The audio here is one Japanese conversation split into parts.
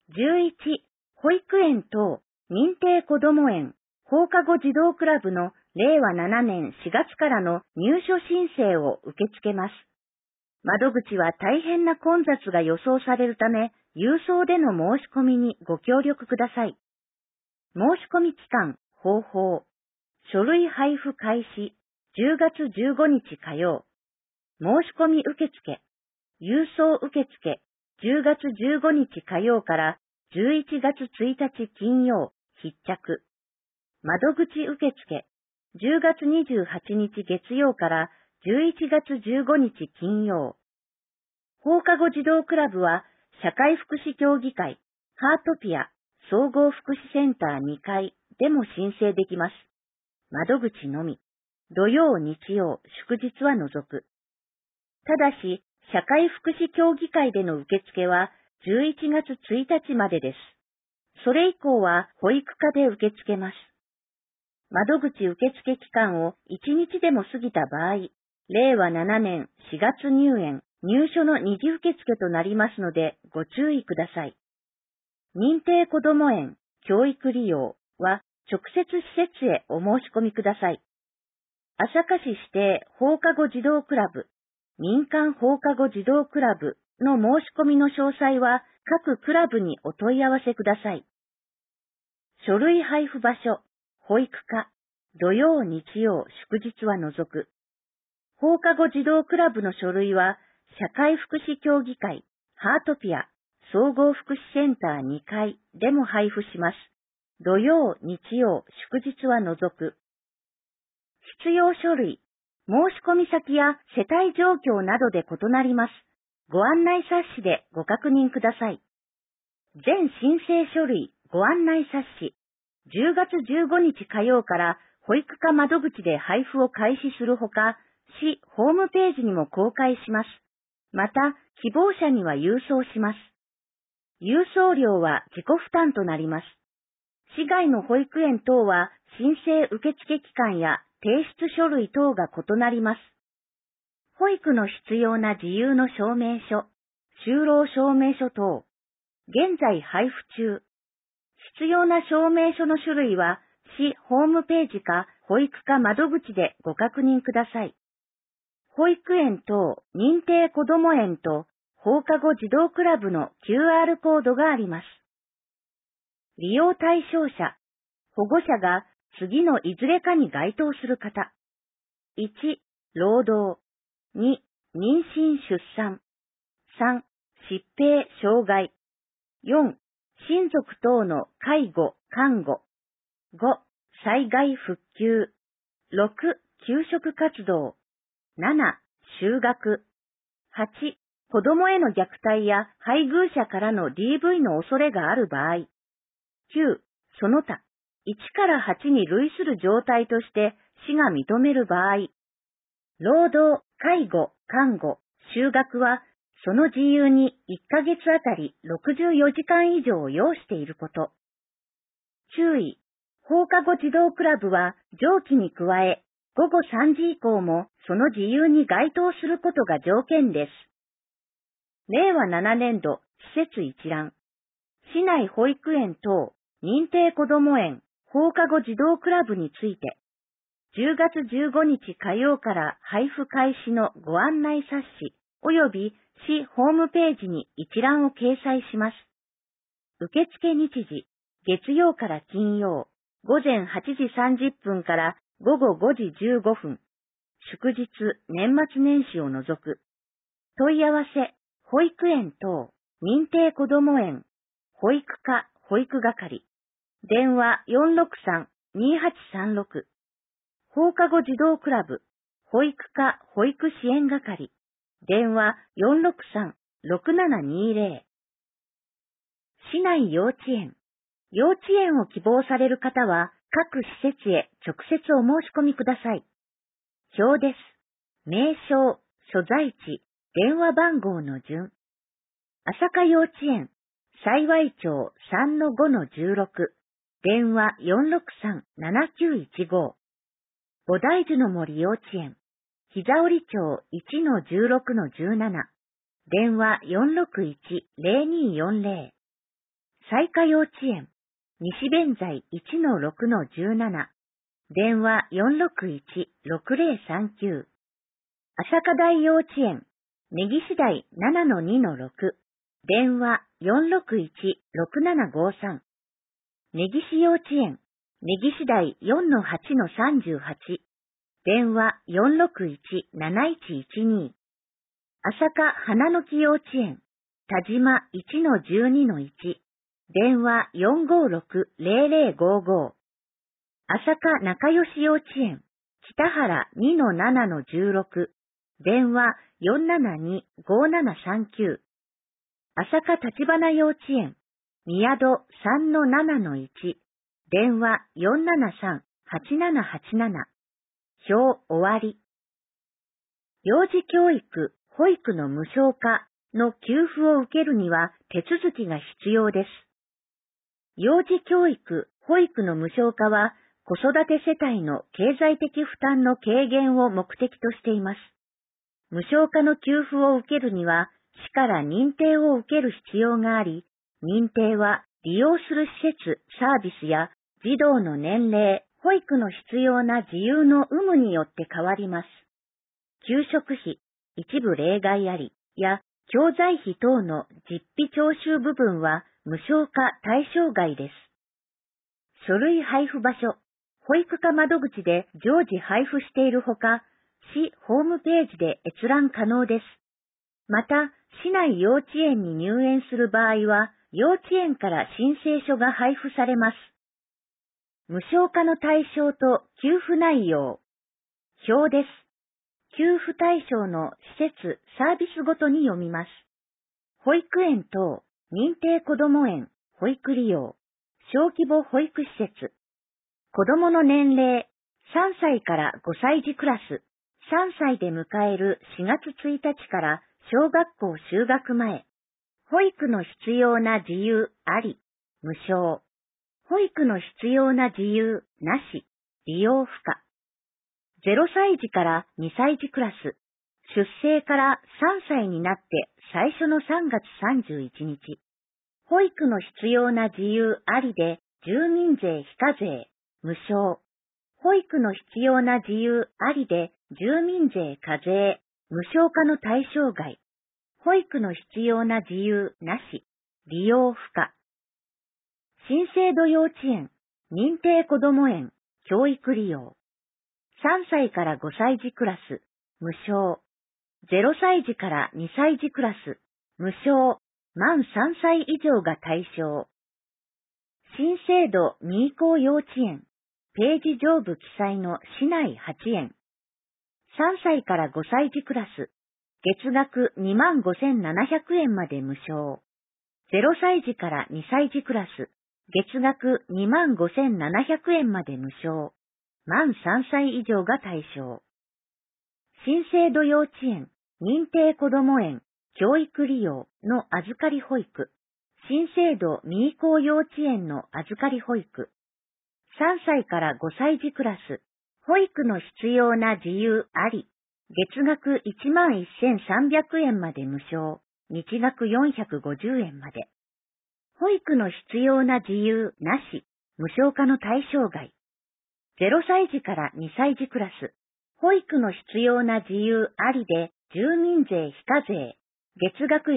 11、保育園等認定こども園放課後児童クラブの令和7年4月からの入所申請を受け付けます。窓口は大変な混雑が予想されるため、郵送での申し込みにご協力ください。申し込み期間、方法、書類配布開始、10月15日火曜。申し込み受付、郵送受付、10月15日火曜から11月1日金曜、必着。窓口受付、10月28日月曜から11月15日金曜。放課後児童クラブは、社会福祉協議会、ハートピア、総合福祉センター2階でも申請できます。窓口のみ、土曜日曜、祝日は除く。ただし、社会福祉協議会での受付は11月1日までです。それ以降は保育課で受け付けます。窓口受付期間を1日でも過ぎた場合、令和7年4月入園、入所の二次受付となりますのでご注意ください。認定こども園、教育利用は直接施設へお申し込みください。朝霞市指定放課後児童クラブ、民間放課後児童クラブの申し込みの詳細は各クラブにお問い合わせください。書類配布場所、保育課、土曜日曜祝日は除く。放課後児童クラブの書類は社会福祉協議会、ハートピア、総合福祉センター2階でも配布します。土曜、日曜、祝日は除く。必要書類、申し込み先や世帯状況などで異なります。ご案内冊子でご確認ください。全申請書類、ご案内冊子、10月15日火曜から保育課窓口で配布を開始するほか、市ホームページにも公開します。また、希望者には郵送します。郵送料は自己負担となります。市外の保育園等は申請受付期間や提出書類等が異なります。保育の必要な事由の証明書、就労証明書等、現在配布中。必要な証明書の種類は市ホームページか保育課窓口でご確認ください。保育園等認定こども園と放課後児童クラブの QR コードがあります。利用対象者、保護者が次のいずれかに該当する方。1、労働。2、妊娠出産。3、疾病障害。4、親族等の介護、看護。5、災害復旧。6、給食活動。7、就学。8、子供への虐待や配偶者からの DV の恐れがある場合。9、その他、1から8に類する状態として市が認める場合。労働、介護、看護、就学は、その自由に1ヶ月あたり64時間以上を要していること。注意、放課後児童クラブは上記に加え、午後3時以降もその自由に該当することが条件です。令和7年度施設一覧。市内保育園等、認定こども園、放課後児童クラブについて、10月15日火曜から配布開始のご案内冊子及び市ホームページに一覧を掲載します。受付日時、月曜から金曜、午前8時30分から午後5時15分、祝日、年末年始を除く。問い合わせ、保育園等、認定こども園、保育課、保育係、電話463-2836。放課後児童クラブ、保育課保育支援係、電話463-6720。市内幼稚園。幼稚園を希望される方は、各施設へ直接お申し込みください。表です。名称、所在地、電話番号の順。朝霞幼稚園、幸町 3-5-16、電話463-7915。菩提樹の森幼稚園、膝折町 1-16-17、電話461-0240。 彩花幼稚園、西弁財 1-6-17、電話461-6039。朝霞台幼稚園、根岸台 7-2-6、電話461-6753。根岸幼稚園、根岸台 4-8-38、電話461-7112。朝霞花の木幼稚園、田島 1-12-1、電話456-0055。朝霞仲良し幼稚園、北原 2-7-16、電話472-5739。朝霞立花幼稚園、宮戸 3-7-1、電話473-8787。表終わり。幼児教育、保育の無償化の給付を受けるには手続きが必要です。幼児教育、保育の無償化は子育て世帯の経済的負担の軽減を目的としています。無償化の給付を受けるには市から認定を受ける必要があり、認定は利用する施設、サービスや児童の年齢、保育の必要な自由の有無によって変わります。給食費、一部例外ありや教材費等の実費徴収部分は無償化対象外です。書類配布場所、保育課窓口で常時配布しているほか、市ホームページで閲覧可能です。また、市内幼稚園に入園する場合は、幼稚園から申請書が配布されます。無償化の対象と給付内容。表です。給付対象の施設、サービスごとに読みます。保育園等、認定こども園、保育利用、小規模保育施設。子供の年齢、3歳から5歳児クラス、3歳で迎える4月1日から小学校就学前。保育の必要な自由あり、無償。保育の必要な自由なし、利用不可。0歳児から2歳児クラス、出生から3歳になって最初の3月31日。保育の必要な自由ありで住民税非課税、無償。保育の必要な自由ありで住民税課税、無償化の対象外。保育の必要な自由なし、利用不可。新制度幼稚園、認定こども園、教育利用。3歳から5歳児クラス、無償。0歳児から2歳児クラス、無償。満3歳以上が対象。新制度未移行幼稚園、ページ上部記載の市内8園。3歳から5歳児クラス、月額25,700円まで無償。0歳児から2歳児クラス、月額25,700円まで無償。満3歳以上が対象。新制度幼稚園、認定こども園、教育利用の預かり保育。新制度未移行幼稚園の預かり保育。3歳から5歳児クラス、保育の必要な自由あり。月額11,300円まで無償、日額450円まで。保育の必要な自由なし、無償化の対象外。0歳児から2歳児クラス、保育の必要な自由ありで住民税非課税、月額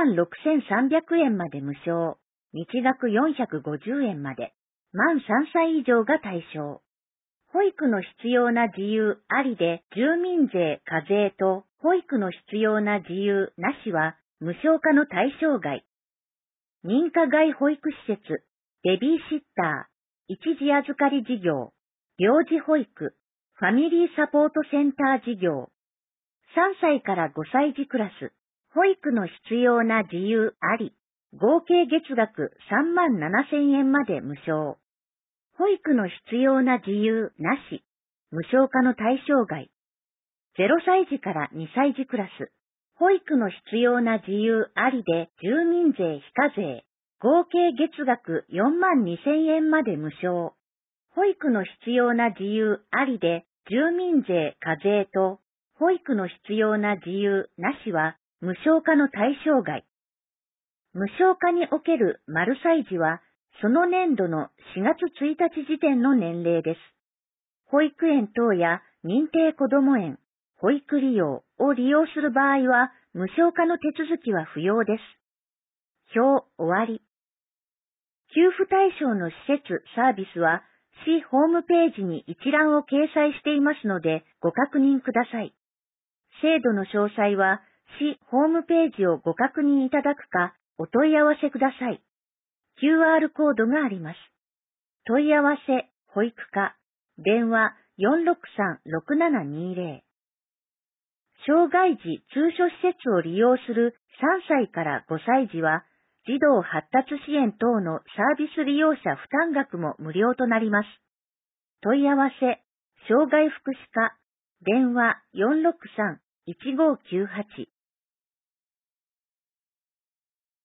16,300円まで無償、日額450円まで。満3歳以上が対象。保育の必要な自由ありで住民税課税と保育の必要な自由なしは無償化の対象外。認可外保育施設、ベビーシッター、一時預かり事業、病児保育、ファミリーサポートセンター事業。3歳から5歳児クラス、保育の必要な自由あり、合計月額37,000円まで無償。保育の必要な自由なし、無償化の対象外。0歳児から2歳児クラス、保育の必要な自由ありで住民税非課税、合計月額42,000円まで無償。保育の必要な自由ありで住民税課税と保育の必要な自由なしは無償化の対象外。 無償化における丸歳児は、その年度の4月1日時点の年齢です。保育園等や認定こども園、保育利用を利用する場合は、無償化の手続きは不要です。表終わり。給付対象の施設・サービスは、市ホームページに一覧を掲載していますので、ご確認ください。制度の詳細は、市ホームページをご確認いただくか、お問い合わせください。QR コードがあります。問い合わせ、保育課、電話463-6720。障害児通所施設を利用する3歳から5歳児は、児童発達支援等のサービス利用者負担額も無料となります。問い合わせ、障害福祉課、電話463-1598